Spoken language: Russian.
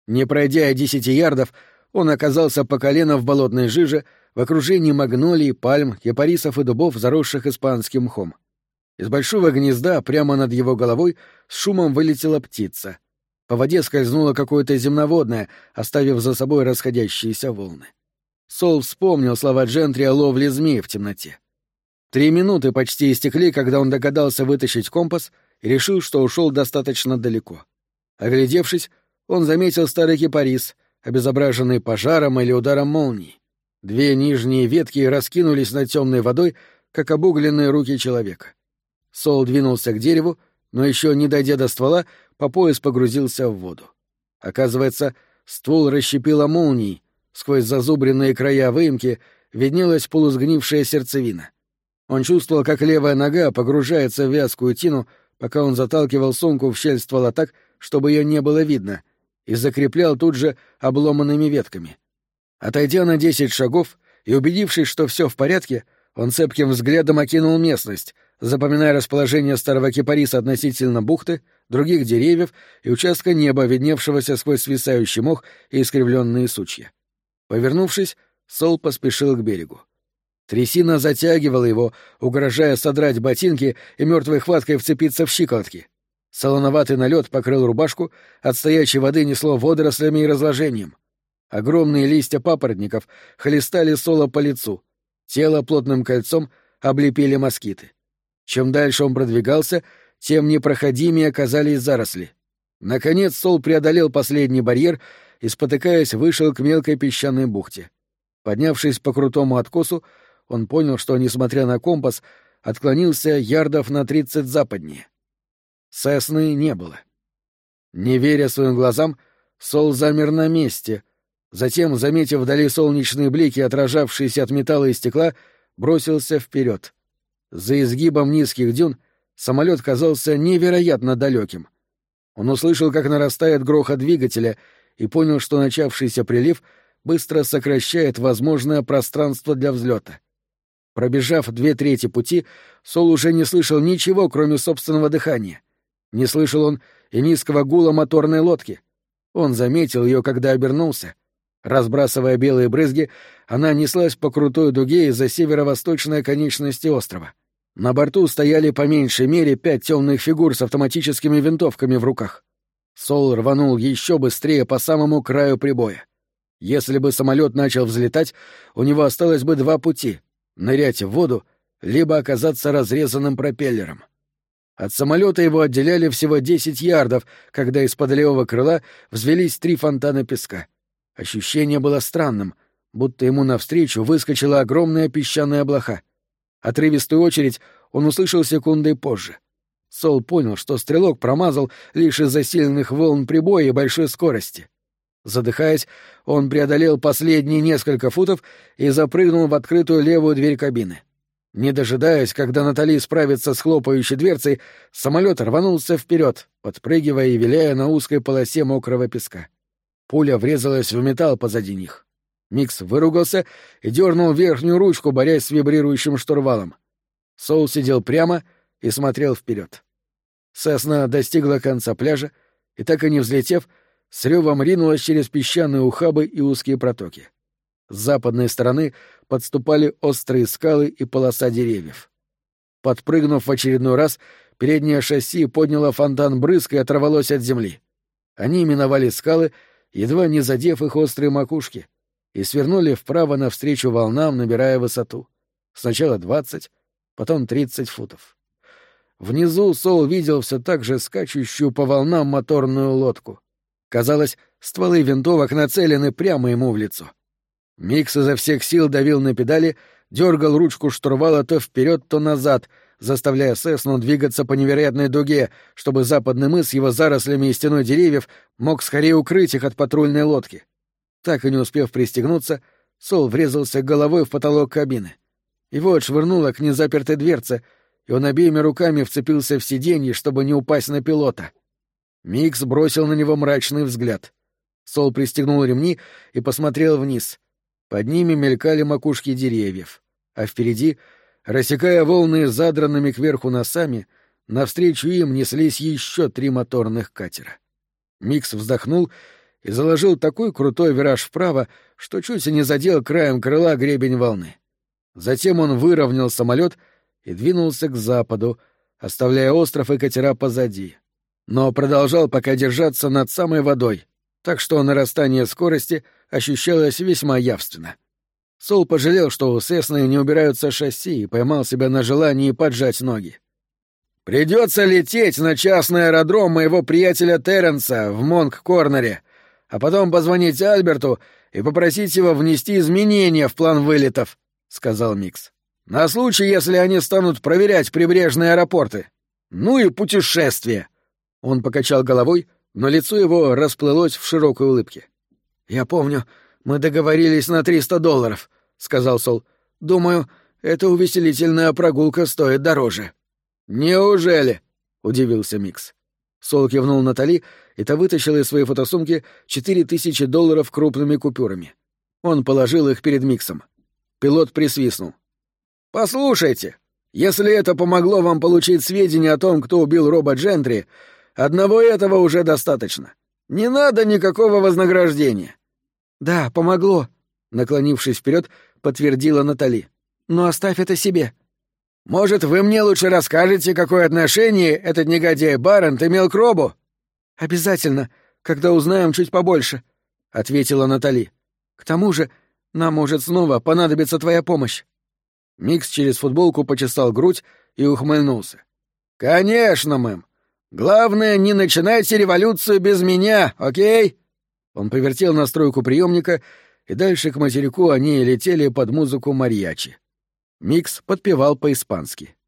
Не пройдя 10 ярдов, он оказался по колено в болотной жиже, в окружении магнолий, пальм, кипарисов и дубов, заросших испанским мхом. Из большого гнезда прямо над его головой с шумом вылетела птица. По воде скользнуло какое-то земноводное, оставив за собой расходящиеся волны. Сол вспомнил слова Джентри о ловле змей в темноте. 3 минуты почти истекли, когда он догадался вытащить компас и решил, что ушел достаточно далеко. Оглядевшись, он заметил старый кипарис, обезображенный пожаром или ударом молнии. 2 нижние ветки раскинулись над темной водой, как обугленные руки человека. Сол двинулся к дереву, но еще не дойдя до ствола, по пояс погрузился в воду. Оказывается, ствол расщепило молнией, сквозь зазубренные края выемки виднелась полусгнившая сердцевина. Он чувствовал, как левая нога погружается в вязкую тину, пока он заталкивал сумку в щель ствола так, чтобы ее не было видно, и закреплял тут же обломанными ветками. Отойдя на 10 шагов и убедившись, что все в порядке, он цепким взглядом окинул местность, запоминая расположение старого кипариса относительно бухты, других деревьев и участка неба, видневшегося сквозь свисающий мох и искривленные сучья. Повернувшись, Сол поспешил к берегу. Трясина затягивала его, угрожая содрать ботинки и мертвой хваткой вцепиться в щиколотки. Солоноватый налет покрыл рубашку, от стоячей воды несло водорослями и разложением. Огромные листья папоротников хлестали Сола по лицу. Тело плотным кольцом облепили москиты. Чем дальше он продвигался, тем непроходимее оказались заросли. Наконец Сол преодолел последний барьер и, спотыкаясь, вышел к мелкой песчаной бухте. Поднявшись по крутому откосу, он понял, что, несмотря на компас, отклонился ярдов на 30 западнее. Сесны не было. Не веря своим глазам, Сол замер на месте. Затем, заметив вдали солнечные блики, отражавшиеся от металла и стекла, бросился вперед. За изгибом низких дюн самолет казался невероятно далеким. Он услышал, как нарастает грохот двигателя, и понял, что начавшийся прилив быстро сокращает возможное пространство для взлета. Пробежав 2/3 пути, Сол уже не слышал ничего, кроме собственного дыхания. Не слышал он и низкого гула моторной лодки. Он заметил ее, когда обернулся. Разбрасывая белые брызги, она неслась по крутой дуге из-за северо-восточной конечности острова. На борту стояли по меньшей мере 5 темных фигур с автоматическими винтовками в руках. Сол рванул еще быстрее по самому краю прибоя. Если бы самолет начал взлетать, у него осталось бы 2 пути — нырять в воду, либо оказаться разрезанным пропеллером. От самолета его отделяли всего 10 ярдов, когда из-под левого крыла взвелись 3 фонтана песка. Ощущение было странным, будто ему навстречу выскочила огромная песчаная блоха. Отрывистую очередь он услышал секундой позже. Сол понял, что стрелок промазал лишь из-за сильных волн прибоя и большой скорости. Задыхаясь, он преодолел последние несколько футов и запрыгнул в открытую левую дверь кабины. Не дожидаясь, когда Натали справится с хлопающей дверцей, самолет рванулся вперед, подпрыгивая и виляя на узкой полосе мокрого песка. Пуля врезалась в металл позади них. Микс выругался и дернул верхнюю ручку, борясь с вибрирующим штурвалом. Сол сидел прямо и смотрел вперед. Сесна достигла конца пляжа и, так и не взлетев, с ревом ринулась через песчаные ухабы и узкие протоки. С западной стороны подступали острые скалы и полоса деревьев. Подпрыгнув в очередной раз, переднее шасси подняло фонтан брызг и оторвалось от земли. Они миновали скалы, едва не задев их острые макушки, и свернули вправо навстречу волнам, набирая высоту. Сначала 20, потом 30 футов. Внизу Сол видел все так же скачущую по волнам моторную лодку. Казалось, стволы винтовок нацелены прямо ему в лицо. Микс изо всех сил давил на педали, дергал ручку штурвала то вперед, то назад, заставляя Сесну двигаться по невероятной дуге, чтобы западный мыс с его зарослями и стеной деревьев мог скорее укрыть их от патрульной лодки. Так и не успев пристегнуться, Сол врезался головой в потолок кабины. Его отшвырнуло к незапертой дверце, и он обеими руками вцепился в сиденье, чтобы не упасть на пилота. Микс бросил на него мрачный взгляд. Сол пристегнул ремни и посмотрел вниз. Под ними мелькали макушки деревьев, а впереди, рассекая волны задранными кверху носами, навстречу им неслись еще 3 моторных катера. Микс вздохнул и заложил такой крутой вираж вправо, что чуть и не задел краем крыла гребень волны. Затем он выровнял самолет и двинулся к западу, оставляя остров и катера позади. Но продолжал пока держаться над самой водой, так что нарастание скорости ощущалось весьма явственно. Сол пожалел, что у Сесны не убираются шасси, и поймал себя на желании поджать ноги. «Придется лететь на частный аэродром моего приятеля Терренса в Монг-Корнере, а потом позвонить Альберту и попросить его внести изменения в план вылетов», — сказал Микс. «На случай, если они станут проверять прибрежные аэропорты. Ну и путешествие». Он покачал головой, но лицо его расплылось в широкой улыбке. «Я помню, мы договорились на $300, — сказал Сол. — Думаю, эта увеселительная прогулка стоит дороже. — Неужели? — удивился Микс. Сол кивнул Натали, и та вытащила из своей фотосумки $4000 крупными купюрами. Он положил их перед Миксом. Пилот присвистнул. — Послушайте, если это помогло вам получить сведения о том, кто убил Роба Джентри, одного этого уже достаточно. Не надо никакого вознаграждения. — Да, помогло, — наклонившись вперед, подтвердила Натали. — Но оставь это себе. — Может, вы мне лучше расскажете, какое отношение этот негодяй Баррент имел к Робу? — Обязательно, когда узнаем чуть побольше, — ответила Натали. — К тому же нам может снова понадобиться твоя помощь. Микс через футболку почесал грудь и ухмыльнулся. — Конечно, мэм. Главное, не начинайте революцию без меня, окей? Он повертел настройку приемника, и дальше к материку они летели под музыку марьячи. Микс подпевал по-испански.